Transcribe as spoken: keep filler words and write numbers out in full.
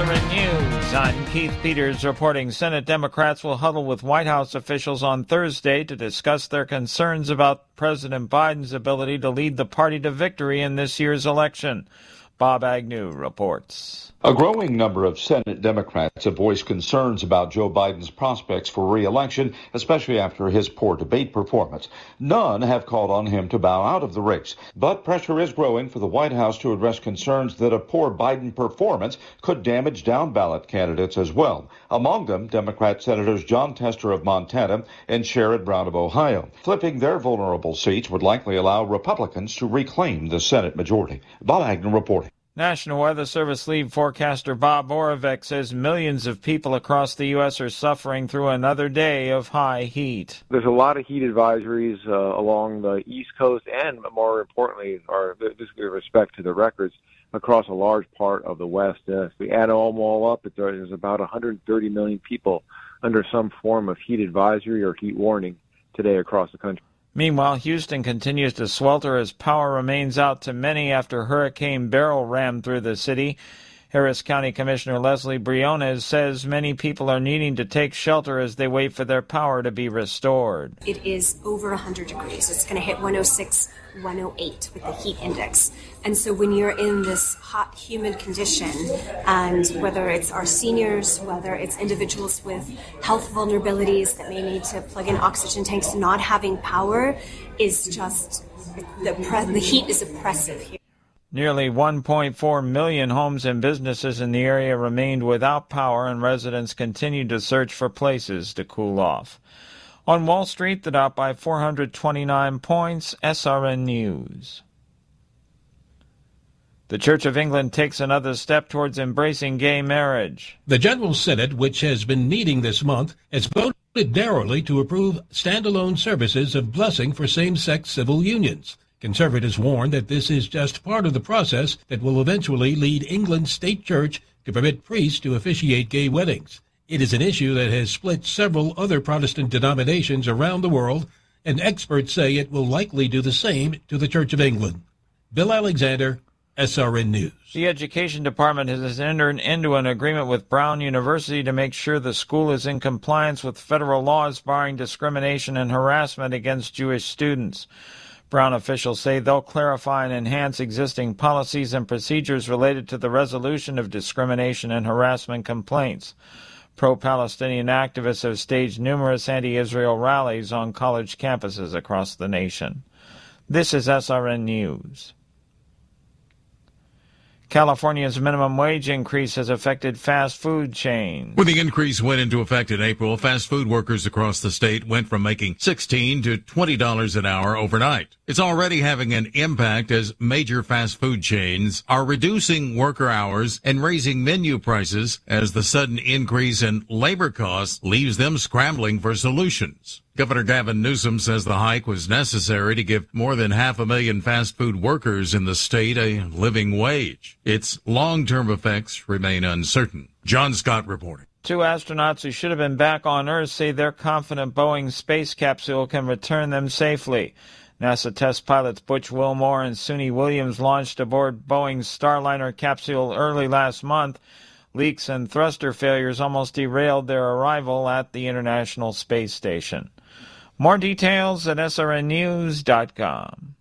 R N News, I'm Keith Peters reporting Senate Democrats will huddle with White House officials on Thursday to discuss their concerns about President Biden's ability to lead the party to victory in this year's election. Bob Agnew reports. A growing number of Senate Democrats have voiced concerns about Joe Biden's prospects for re-election, especially after his poor debate performance. None have called on him to bow out of the race, but pressure is growing for the White House to address concerns that a poor Biden performance could damage down-ballot candidates as well. Among them, Democrat Senators Jon Tester of Montana and Sherrod Brown of Ohio. Flipping their vulnerable seats would likely allow Republicans to reclaim the Senate majority. Bob Agnew reporting. National Weather Service lead forecaster Bob Oravec says millions of people across the U S are suffering through another day of high heat. There's a lot of heat advisories uh, along the East Coast and, more importantly, or this with respect to the records, across a large part of the West. Uh, if we add them all up, there's about one hundred thirty million people under some form of heat advisory or heat warning today across the country. Meanwhile, Houston continues to swelter as power remains out to many after Hurricane Beryl rammed through the city. Harris County Commissioner Leslie Briones says many people are needing to take shelter as they wait for their power to be restored. It is over one hundred degrees. It's going to hit one oh six, one oh eight with the heat index. And so when you're in this hot, humid condition, and whether it's our seniors, whether it's individuals with health vulnerabilities that may need to plug in oxygen tanks, not having power is just, the, the heat is oppressive here. Nearly one point four million homes and businesses in the area remained without power, and residents continued to search for places to cool off. On Wall Street, the Dow by four hundred twenty-nine points, S R N News. The Church of England takes another step towards embracing gay marriage. The General Synod, which has been meeting this month, has voted narrowly to approve standalone services of blessing for same-sex civil unions. Conservatives warn that this is just part of the process that will eventually lead England's state church to permit priests to officiate gay weddings. It is an issue that has split several other Protestant denominations around the world, and experts say it will likely do the same to the Church of England. Bill Alexander, S R N News. The Education Department has entered into an agreement with Brown University to make sure the school is in compliance with federal laws barring discrimination and harassment against Jewish students. Brown officials say they'll clarify and enhance existing policies and procedures related to the resolution of discrimination and harassment complaints. Pro-Palestinian activists have staged numerous anti-Israel rallies on college campuses across the nation. This is S R N News. California's minimum wage increase has affected fast food chains. When the increase went into effect in April, fast food workers across the state went from making sixteen dollars to twenty dollars an hour overnight. It's already having an impact as major fast food chains are reducing worker hours and raising menu prices as the sudden increase in labor costs leaves them scrambling for solutions. Governor Gavin Newsom says the hike was necessary to give more than half a million fast food workers in the state a living wage. Its long-term effects remain uncertain. John Scott reporting. Two astronauts who should have been back on Earth say they're confident Boeing's space capsule can return them safely. NASA test pilots Butch Wilmore and Suni Williams launched aboard Boeing's Starliner capsule early last month. Leaks and thruster failures almost derailed their arrival at the International Space Station. More details at S R N news dot com.